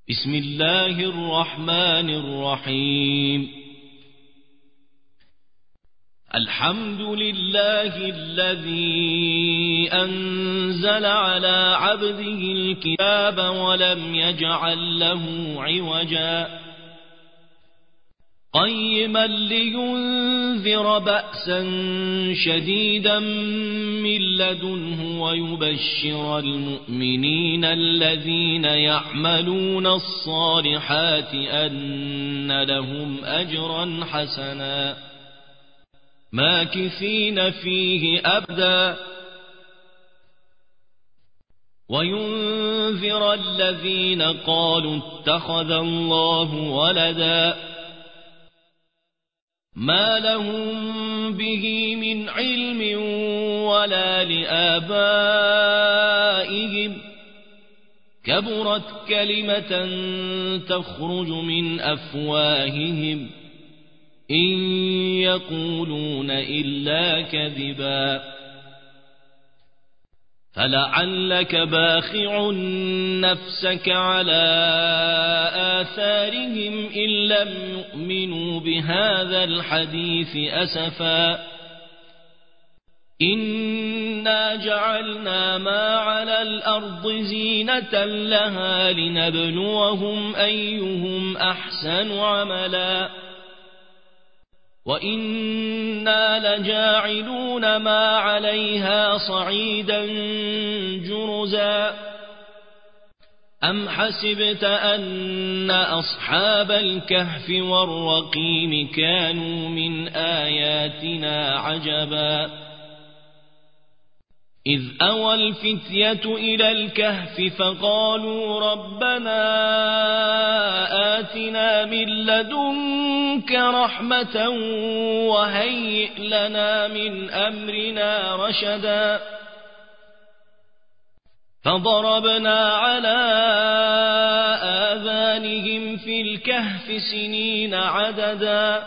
بسم الله الرحمن الرحيم الحمد لله الذي أنزل على عبده الكتاب ولم يجعل له عوجا قيما لينذر بأسا شديدا من لدنه ويبشر المؤمنين الذين يعملون الصالحات أن لهم أجرا حسنا ماكثين فيه أبدا وينذر الذين قالوا اتخذ الله ولدا ما لهم به من علم ولا لآبائهم كبرت كلمة تخرج من أفواههم إن يقولون إلا كذبا فلعلك باخع نفسك على آثارهم إن لم يؤمنوا بهذا الحديث أسفا إنا جعلنا ما على الأرض زينة لها لنبلوهم أيهم أحسن عملا وإنا لجاعلون ما عليها صعيدا جرزا أم حسبت أن أصحاب الكهف والرقيم كانوا من آياتنا عجبا إذ أوى الفتية إلى الكهف فقالوا ربنا آتنا من لدنك رحمة وهيئ لنا من أمرنا رشدا فضربنا على آذانهم في الكهف سنين عددا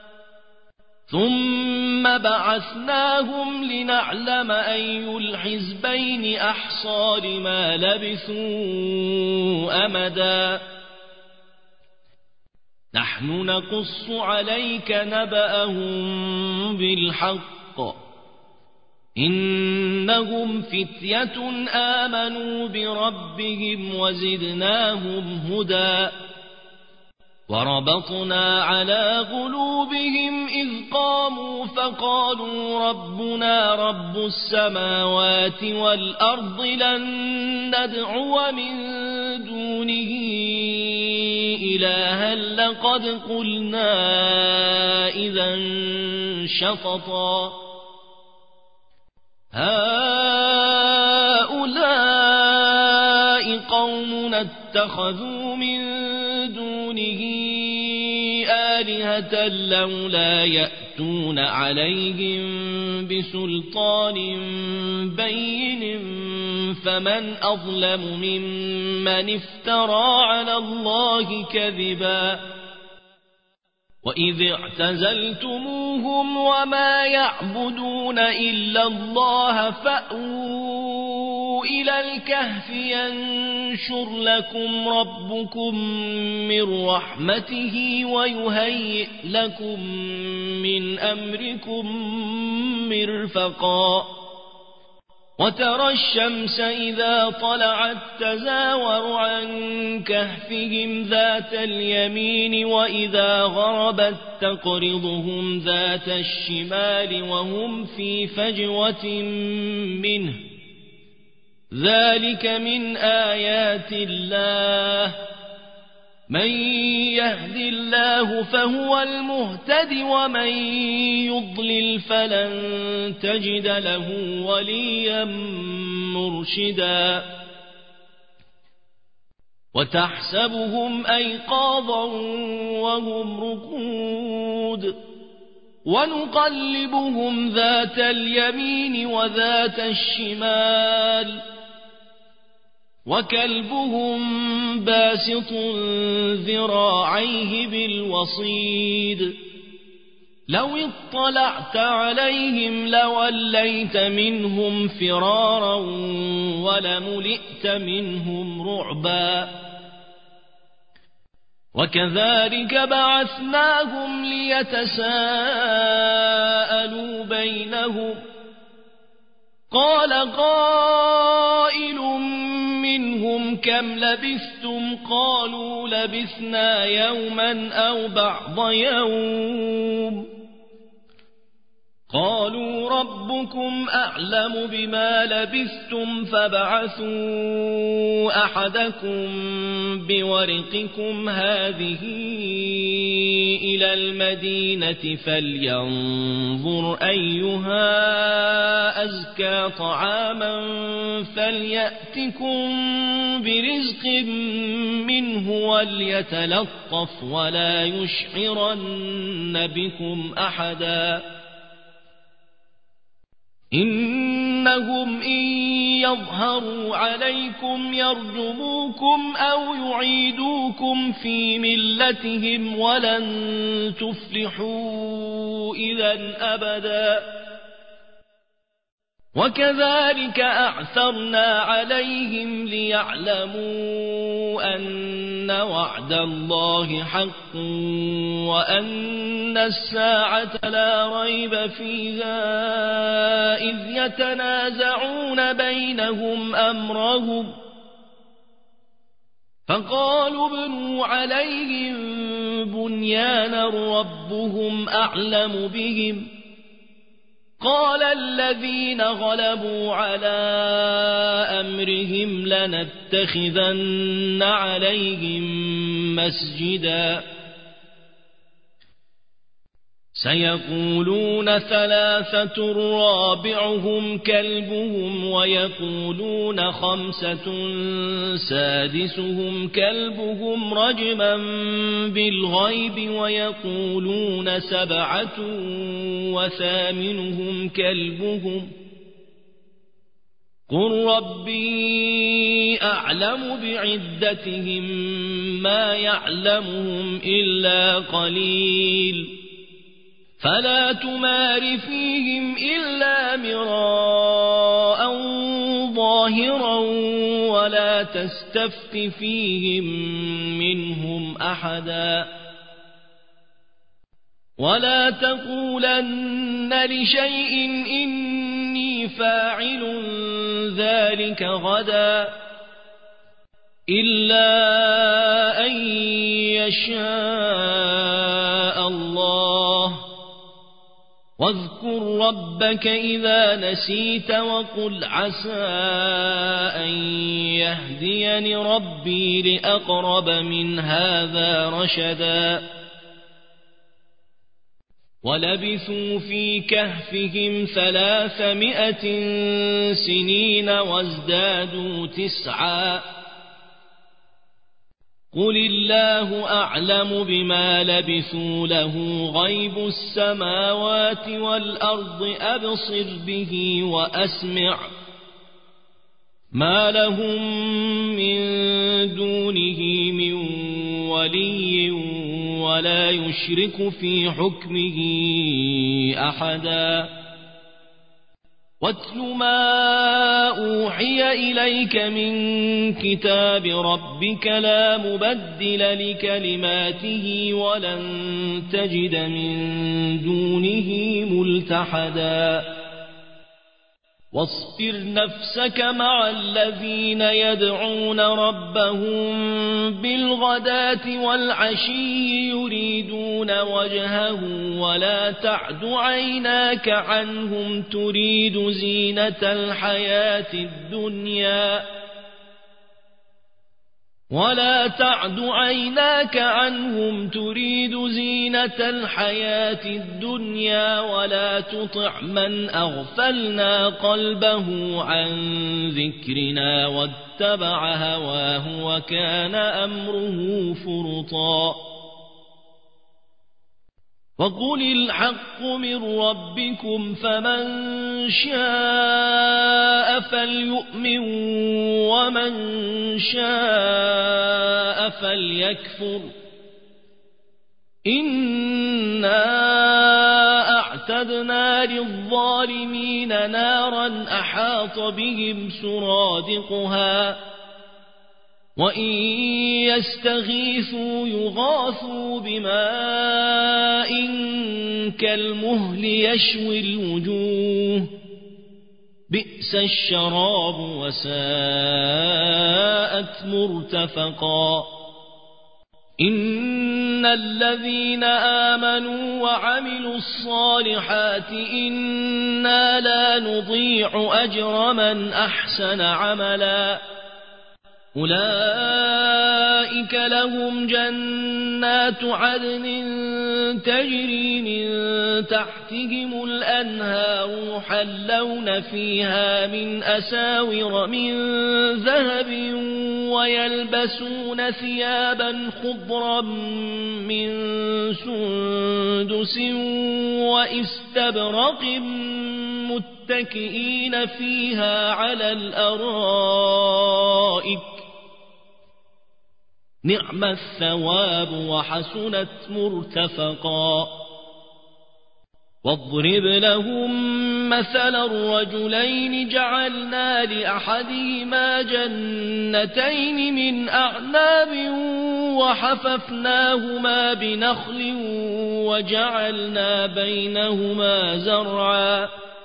ثم بعثناهم لنعلم أي الحزبين أحصى لما لبثوا أمدا نحن نقص عليك نبأهم بالحق إنهم فتية آمنوا بربهم وزدناهم هدى وربطنا على قلوبهم إذ قاموا فقالوا ربنا رب السماوات والأرض لن ندعو من دونه إلها لقد قلنا إذا شططا هؤلاء قوم اتخذوا من دونه آلهة لولا يأتون عليهم بسلطان بين فمن أظلم ممن افترى على الله كذبا وإذ اعتزلتموهم وما يعبدون إلا الله فأووا إلى الكهف ينشر لكم ربكم من رحمته ويهيئ لكم من أمركم مرفقا وترى الشمس إذا طلعت تزاور عن كهفهم ذات اليمين وإذا غربت تقرضهم ذات الشمال وهم في فجوة منه ذلك من آيات الله من يهد الله فهو المهتد ومن يضلل فلن تجد له وليا مرشدا وتحسبهم أيقاظا وهم رقود ونقلبهم ذات اليمين وذات الشمال وكلبهم باسط ذراعيه بالوصيد لو اطلعت عليهم لوليت منهم فرارا ولملئت منهم رعبا وكذلك بعثناهم ليتساءلوا بينهم قال قائل منهم كم لبثتم قالوا لبثنا يوما أو بعض يوم قالوا ربكم أعلم بما لبثتم فابعثوا أحدكم بورقكم هذه إلى المدينة فلينظر أيها أزكى طعاما فليأتكم برزق منه وليتلطف ولا يشعرن بكم أحدا إنهم إن يظهروا عليكم يرجموكم أو يعيدوكم في ملتهم ولن تفلحوا إذا أبدا وكذلك أعثرنا عليهم ليعلموا أن وعد الله حق وأن الساعة لا ريب فيها إذ يتنازعون بينهم أمرهم فقالوا ابنوا عليهم بنيانا ربهم أعلم بهم قال الذين غلبوا على أمرهم لنتخذن عليهم مسجدا سيقولون ثلاثة رابعهم كلبهم ويقولون خمسة سادسهم كلبهم رجما بالغيب ويقولون سبعة وثامنهم كلبهم قل ربي أعلم بعدتهم ما يعلمهم إلا قليل فلا تمار فيهم إلا مراء ظاهرا ولا تستفت فيهم منهم أحدا ولا تقولن لشيء إني فاعل ذلك غدا إلا أن يشاء الله واذكر ربك إذا نسيت وقل عسى أن يهديني ربي لأقرب من هذا رشدا ولبثوا في كهفهم 300 سنين وازدادوا 9 قل الله أعلم بما لبثوا له غيب السماوات والأرض أبصر به وأسمع ما لهم من دونه من ولي ولا يشرك في حكمه أحدا واتل ما أوحي إليك من كتاب ربك لا مبدل لكلماته ولن تجد من دونه ملتحدا واصبر نفسك مع الذين يدعون ربهم بالغداة والعشي يريدون وجهه ولا تعد عيناك عنهم تريد زينة الحياة الدنيا ولا تعد عيناك عنهم تريد زينة الحياة الدنيا ولا تطع من أغفلنا قلبه عن ذكرنا واتبع هواه وكان أمره فرطا وقل الحق من ربكم فمن شاء فليؤمن ومن شاء فليكفر إنا أعتدنا للظالمين نارا أحاط بهم سرادقها وإن يستغيثوا يغاثوا بماء كالمهل يشوي الوجوه بئس الشراب وساءت مرتفقا إن الذين آمنوا وعملوا الصالحات إنا لا نضيع أجر من أحسن عملا أولئك لهم جنات عدن تجري من تحتهم الأنهار يحلون فيها من أساور من ذهب ويلبسون ثيابا خضرا من سندس وإستبرق متكئين فيها على الأرائك نعم الثواب وحسنت مرتفقا واضرب لهم مثل الرجلين جعلنا لأحدهما جنتين من أعناب وحففناهما بنخل وجعلنا بينهما زرعا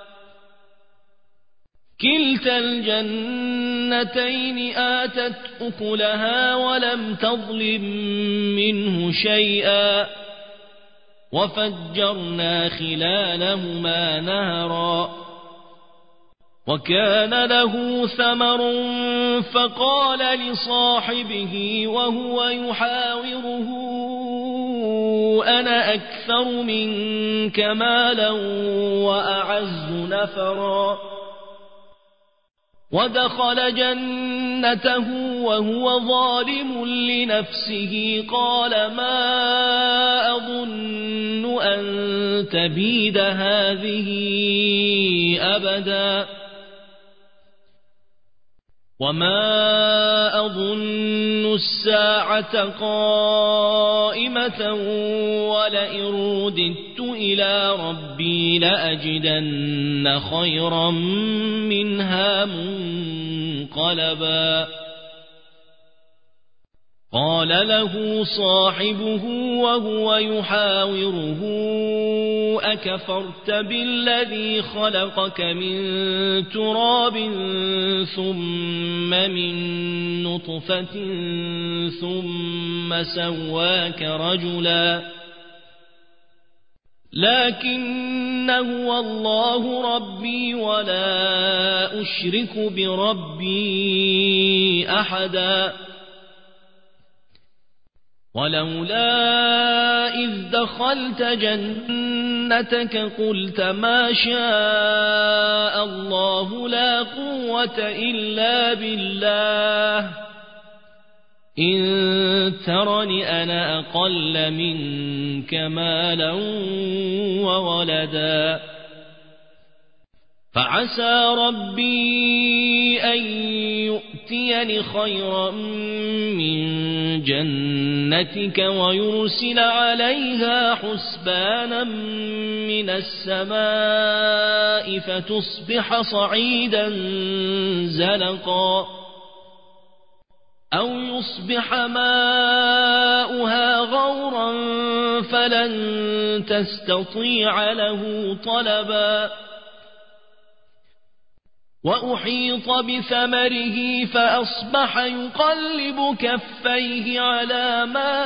كلتا الجنتين آتت أكلها ولم تظلم منه شيئا وفجرنا خلالهما نهرا وكان له ثمر فقال لصاحبه وهو يحاوره أنا أكثر منك مالا وأعز نفرا ودخل جنته وهو ظالم لنفسه قال ما أظن أن تبيد هذه أبدا وما أظن الساعة قائمة ولئن رددت إلى ربي لأجدن خيرا منها منقلبا قال له صاحبه وهو يحاوره أكفرت بالذي خلقك من تراب ثم من نطفة ثم سواك رجلا لكن هو الله ربي ولا أشرك بربي أحدا ولولا إذ دخلت جنتك قلت ما شاء الله لا قوة إلا بالله إن ترني أنا أقل منك مالا وولدا فعسى ربي أن يؤتيني خيرا من جنتك ويرسل عليها حسبانا من السماء فتصبح صعيدا زلقا أو يصبح ماؤها غورا فلن تستطيع له طلبا وأحيط بثمره فأصبح يقلب كفيه على ما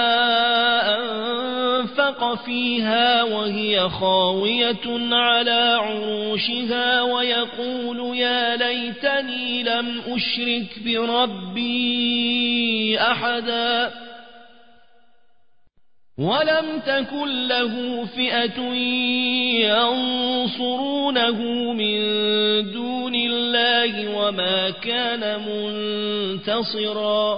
أنفق فيها وهي خاوية على عروشها ويقول يا ليتني لم أشرك بربي أحدا ولم تكن له فئة ينصرونه من دون الله وما كان منتصرا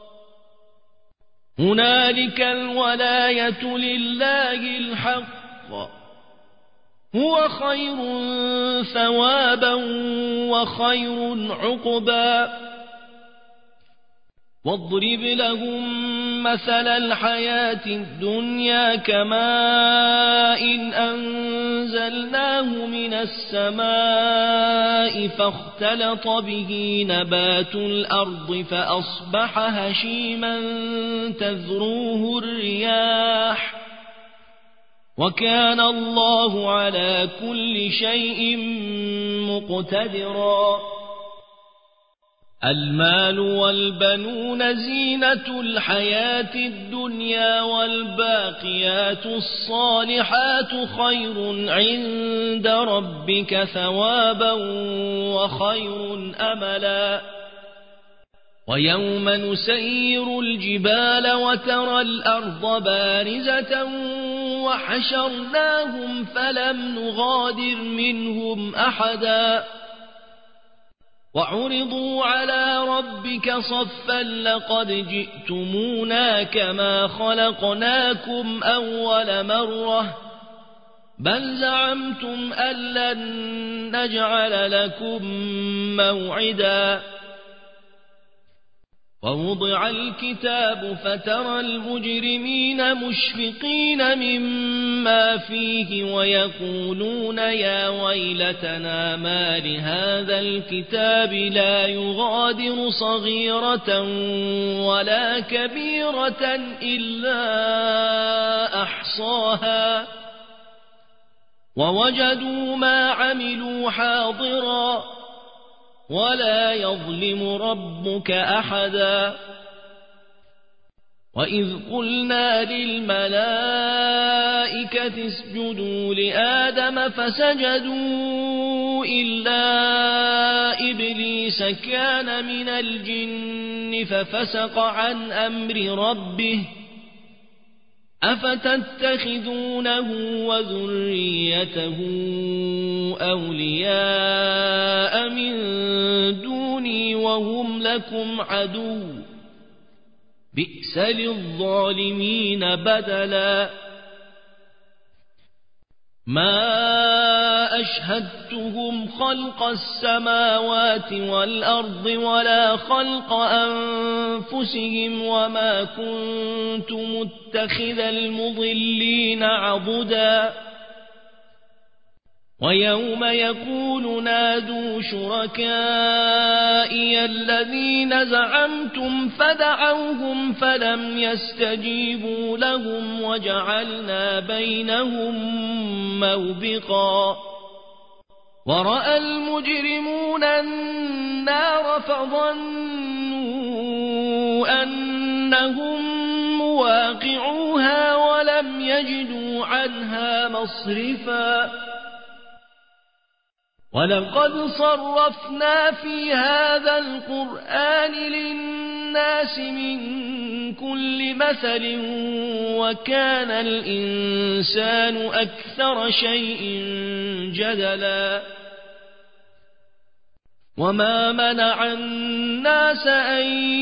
هنالك الولاية لله الحق هو خير ثوابا وخير عقبا واضرب لهم مثل الحياة الدنيا كماء أنزلناه من السماء فاختلط به نبات الأرض فأصبح هشيما تذروه الرياح وكان الله على كل شيء مقتدرا. المال والبنون زينة الحياة الدنيا والباقيات الصالحات خير عند ربك ثوابا وخير أملا. ويوم نسير الجبال وترى الأرض بارزة وحشرناهم فلم نغادر منهم أحدا وعرضوا على ربك صفا لقد جئتمونا كما خلقناكم أول مرة بل زعمتم أن لن نجعل لكم موعدا. ووضع الكتاب فترى المجرمين مشفقين مما فيه ويقولون يا ويلتنا ما لهذا الكتاب لا يغادر صغيرة ولا كبيرة إلا أحصاها ووجدوا ما عملوا حاضرا ولا يظلم ربك أحدا. وإذ قلنا للملائكة اسجدوا لآدم فسجدوا إلا إبليس كان من الجن ففسق عن أمر ربه أفتتخذونه وذريته أولياء من دوني وهم لكم عدو بئس للظالمين بدلا. ما أشهدتهم خلق السماوات والأرض ولا خلق أنفسهم وما كنت متخذ المضلين عضدا. ويوم يقول نادوا شركائي الذين زعمتم فدعوهم فلم يستجيبوا لهم وجعلنا بينهم موبقا. ورأى المجرمون النار فظنوا أنهم مواقعوها ولم يجدوا عنها مصرفا. ولقد صرفنا في هذا القرآن للناس من كل مثل وكان الإنسان أكثر شيء جدلا. وما منع الناس أن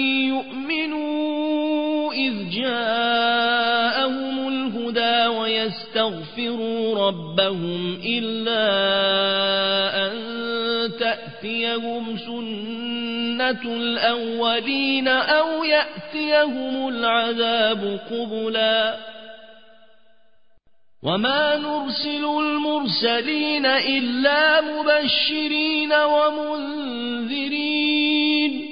يؤمنوا إذ جاءهم الهدى ويستغفروا ربهم إلا أن تأتيهم سنة الأولين أو يأتيهم العذاب قبلا. وما نرسل المرسلين إلا مبشرين ومنذرين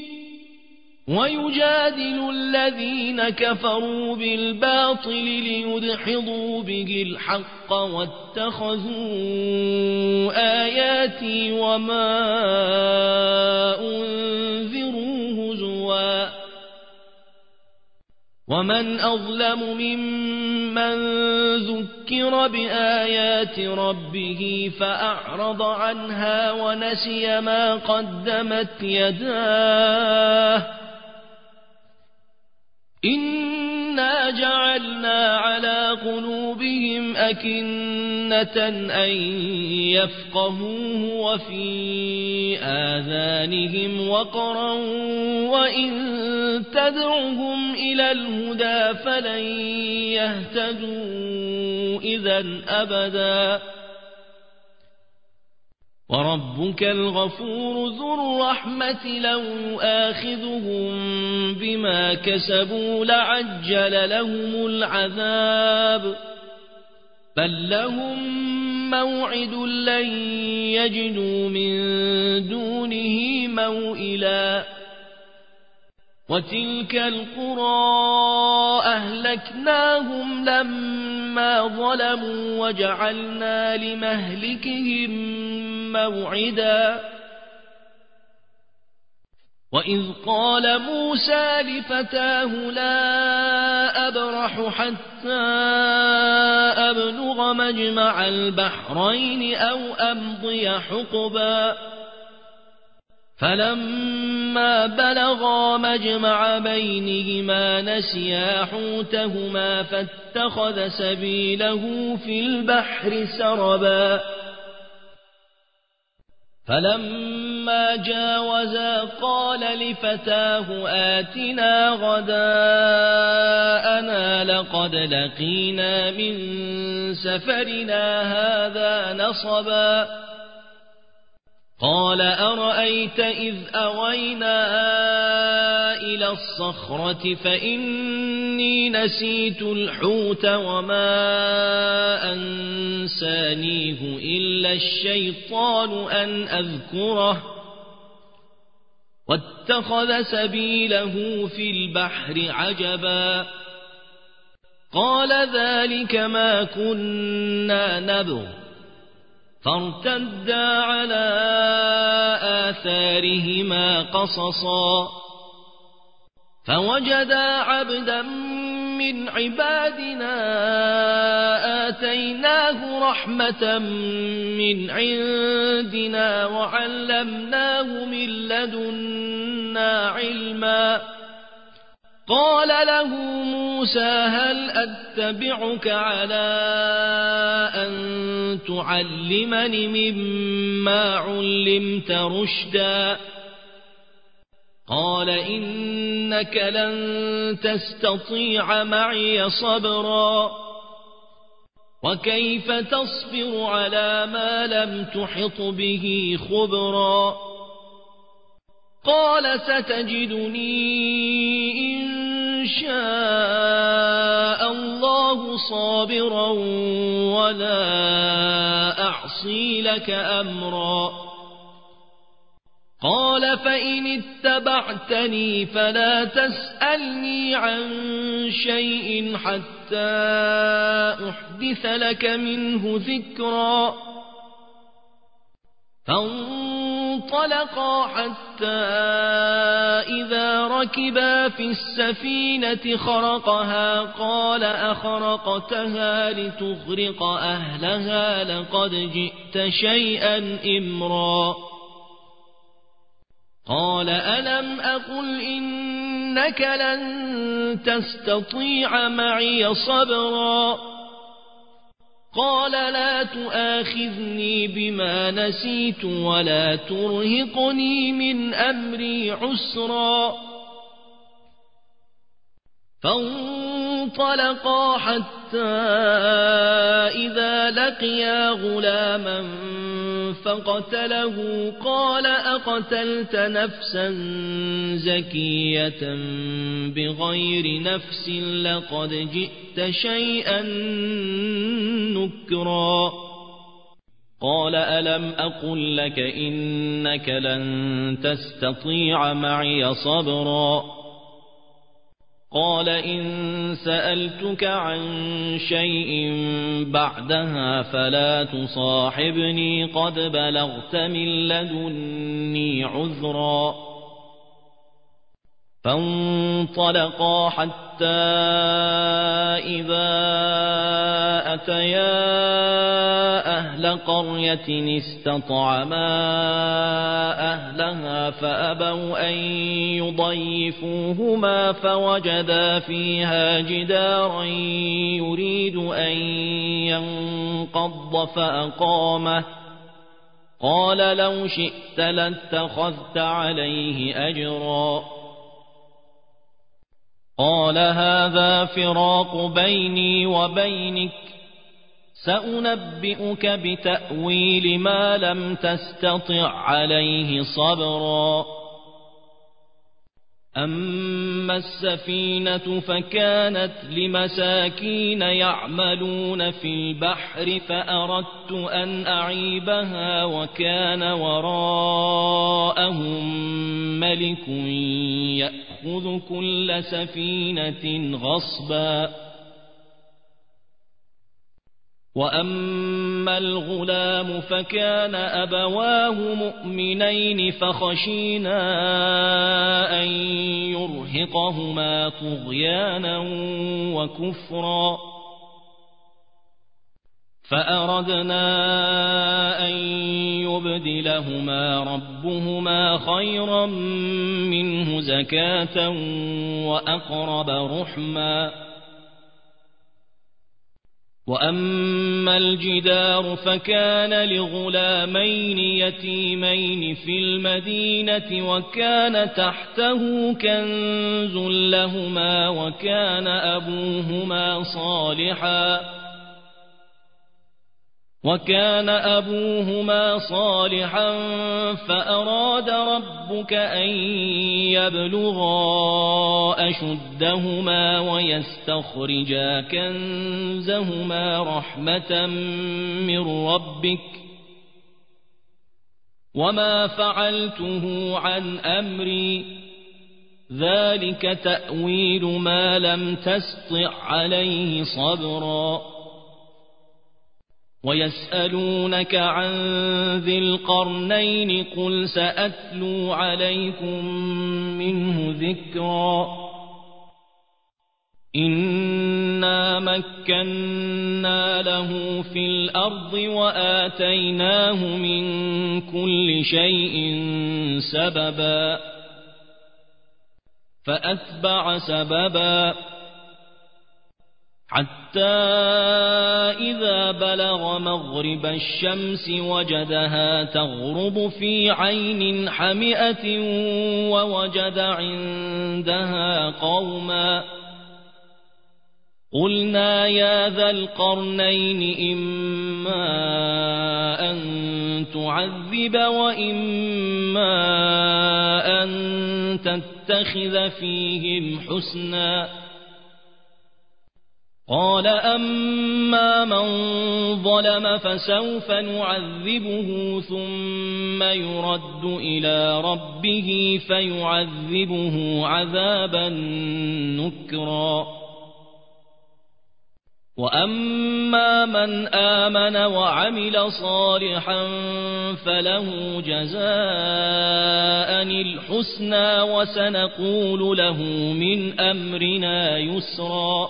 ويجادل الذين كفروا بالباطل ليدحضوا به الحق واتخذوا آياتي وما أنذروا هزوا. ومن أظلم ممن ذكر بآيات ربه فأعرض عنها ونسي ما قدمت يداه إنا جعلنا على قلوبهم أكنة أن يفقهوه وفي آذانهم وقرا وإن تدعهم إلى الهدى فلن يهتدوا إذا أبدا. وربك الغفور ذو الرحمة لو يؤاخذهم بما كسبوا لعجل لهم العذاب بل لهم موعد لن يجدوا من دونه موئلا وتلك القرى أهلكناهم لما ظلموا وجعلنا لمهلكهم موعدا وإذ قال موسى لفتاه لا أبرح حتى أبلغ مجمع البحرين أو أمضي حقبا فلما بلغا مجمع بينهما نسيا حوتهما فاتخذ سبيله في البحر سربا فلما جاوزا قال لفتاه آتنا غداءنا لقد لقينا من سفرنا هذا نصبا قال أرأيت إذ أوينا إلى الصخرة فإني نسيت الحوت وما أنسانيه إلا الشيطان أن أذكره واتخذ سبيله في البحر عجبا قال ذلك ما كنا نبغ فارتدا على آثارهما قصصا فوجدا عبدا من عبادنا آتيناه رحمة من عندنا وعلمناه من لدنا علما قال له موسى هل أتبعك على أن تعلمني مما علمت رشدا قال إنك لن تستطيع معي صبرا وكيف تصبر على ما لم تحط به خبرا قال ستجدني إن شاء الله صابرا ولا أعصي لك أمرا قال فإن اتبعتني فلا تسألني عن شيء حتى أحدث لك منه ذكرا فانطلقا حتى إذا ركبا في السفينة خرقها قال أخرقتها لتغرق أهلها لقد جئت شيئا إمرا قال ألم أقل إنك لن تستطيع معي صبرا قال لا تؤاخذني بما نسيت ولا ترهقني من أمري عسرا فانطلقا حتى إذا لقيا غلاما فقتله قال أقتلت نفسا زكية بغير نفس لقد جئت شيئا نكرا قال ألم أقل لك إنك لن تستطيع معي صبرا قال إن سألتك عن شيء بعدها فلا تصاحبني قد بلغت من لدني عذرا فانطلقا حتى إذا أتيا أهل قرية استطعما أهلها فأبوا أن يضيفوهما فوجدا فيها جدارا يريد أن ينقض فأقامه قال لو شئت لاتخذت عليه أجرا قال هذا فراق بيني وبينك سأنبئك بتأويل ما لم تستطع عليه صبرا أما السفينة فكانت لمساكين يعملون في البحر فأردت أن أعيبها وكان وراءهم ملك يأخذ كل سفينة غصبا وأما الغلام فكان أبواه مؤمنين فخشينا أن يرهقهما طغيانا وكفرا فأردنا أن يبدلهما ربهما خيرا منه زكاة وأقرب رحما وأما الجدار فكان لغلامين يتيمين في المدينة وكان تحته كنز لهما وكان أبوهما صالحا فأراد ربك أن يبلغا أشدهما ويستخرجا كنزهما رحمة من ربك وما فعلته عن أمري ذلك تأويل ما لم تسطع عليه صبرا ويسألونك عن ذي القرنين قل سأتلو عليكم منه ذكرا إنا مكنا له في الأرض وآتيناه من كل شيء سببا فأتبع سببا حتى إذا بلغ مغرب الشمس وجدها تغرب في عين حمئة ووجد عندها قوما قلنا يا ذا القرنين إما أن تعذب وإما أن تتخذ فيهم حسنا قال أما من ظلم فسوف نعذبه ثم يرد إلى ربه فيعذبه عذابا نكرا وأما من آمن وعمل صالحا فله جزاء الحسنى وسنقول له من أمرنا يسرا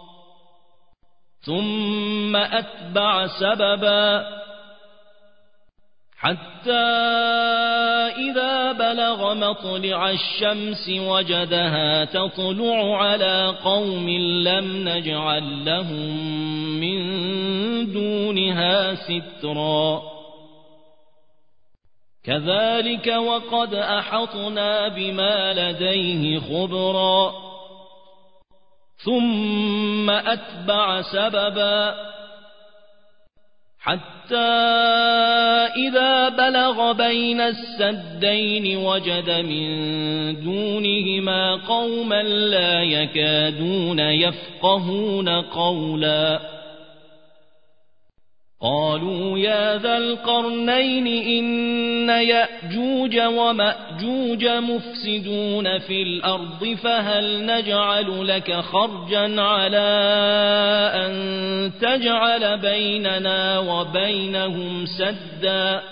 ثم أتبع سببا حتى إذا بلغ مطلع الشمس وجدها تطلع على قوم لم نجعل لهم من دونها سترا كذلك وقد أحطنا بما لديه خبرا ثم أتبع سببا حتى إذا بلغ بين السدين وجد من دونهما قوما لا يكادون يفقهون قولا قالوا يا ذا القرنين إن يأجوج ومأجوج مفسدون في الأرض فهل نجعل لك خرجا على أن تجعل بيننا وبينهم سدا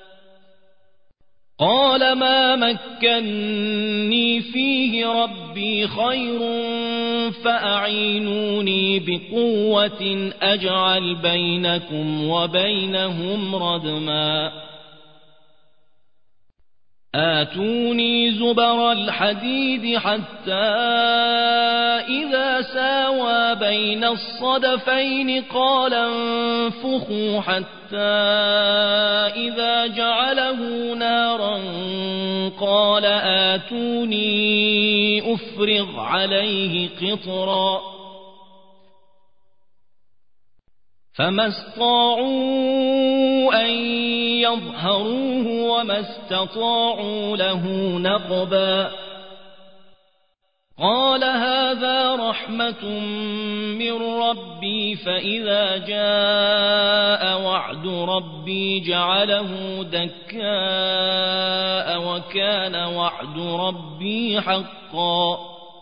قال ما مكني فيه ربي خير فأعينوني بقوة أجعل بينكم وبينهم ردما آتوني زبر الحديد حتى إذا ساوى بين الصدفين قال انفخوا حتى إذا جعله نارا قال آتوني أفرغ عليه قطرا فما استطاعوا أن يظهروه وما استطاعوا له نقبا قال هذا رحمة من ربي فإذا جاء وعد ربي جعله دكاء وكان وعد ربي حقا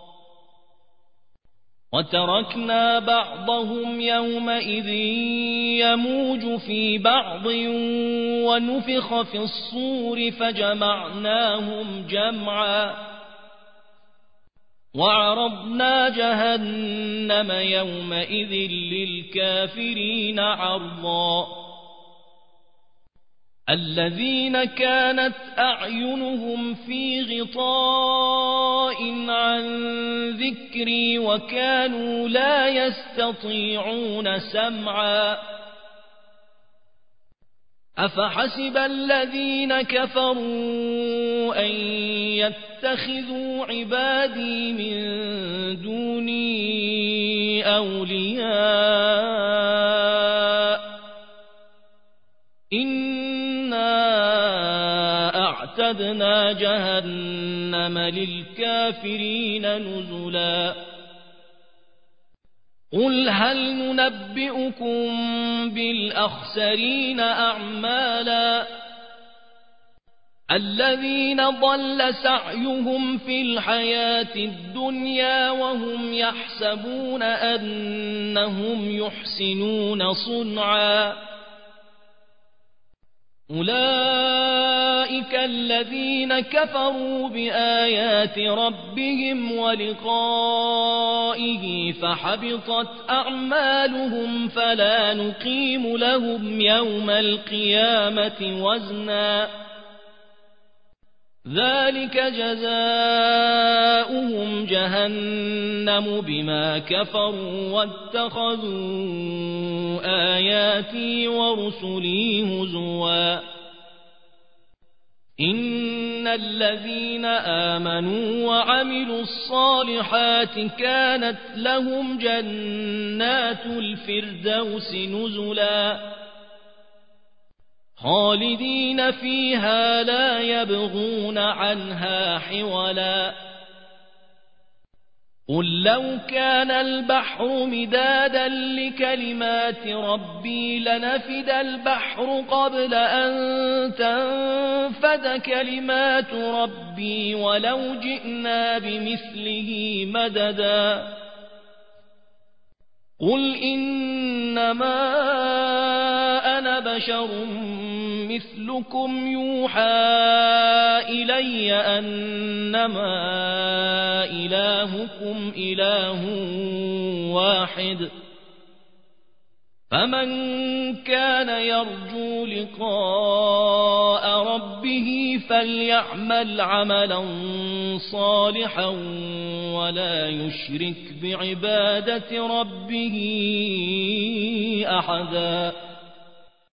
وتركنا بعضهم يومئذ يموج في بعض ونفخ في الصور فجمعناهم جمعا وعرضنا جهنم يومئذ للكافرين عرضا الذين كانت أعينهم في غطاء عن ذكري وكانوا لا يستطيعون سمعا أفحسب الذين كفروا أن يتخذوا عبادي من دوني أولياء إنا أعتدنا جهنم للكافرين نزلا قل هل ننبئكم بالأخسرين أعمالا الذين ضل سعيهم في الحياة الدنيا وهم يحسبون أنهم يحسنون صنعا أولئك الذين كفروا بآيات ربهم ولقائه فحبطت أعمالهم فلا نقيم لهم يوم القيامة وزنا ذلك جزاؤهم جهنم بما كفروا واتخذوا آياتي ورسلي هزوا إن الذين آمنوا وعملوا الصالحات كانت لهم جنات الفردوس نزلا خالدين فيها لا يبغون عنها حولا قل لو كان البحر مدادا لكلمات ربي لنفد البحر قبل أن تنفد كلمات ربي ولو جئنا بمثله مددا قل إنما أنا بشر مثلكم يوحى إلي أنما إلهكم إله واحد فمن كان يرجو لقاء ربه فليعمل عملا صالحا ولا يشرك بعبادة ربه أحدا